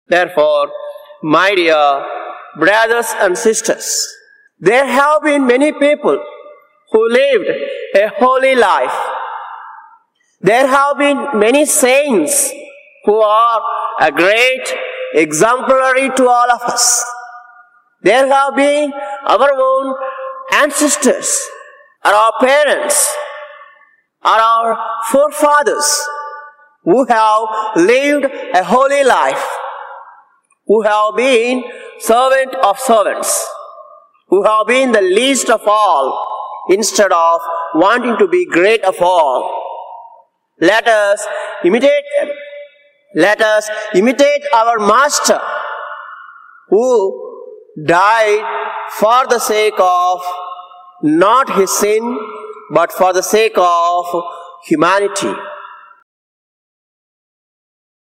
Therefore, my dear brothers and sisters, there have been many people who lived a holy life. There have been many saints who are a great exemplary to all of us. There have been our own ancestors, or our parents, or our forefathers who have lived a holy life, who have been servant of servants, who have been the least of all instead of wanting to be great of all. Let us imitate them. Let us imitate our Master who died for the sake of not his sin but for the sake of humanity.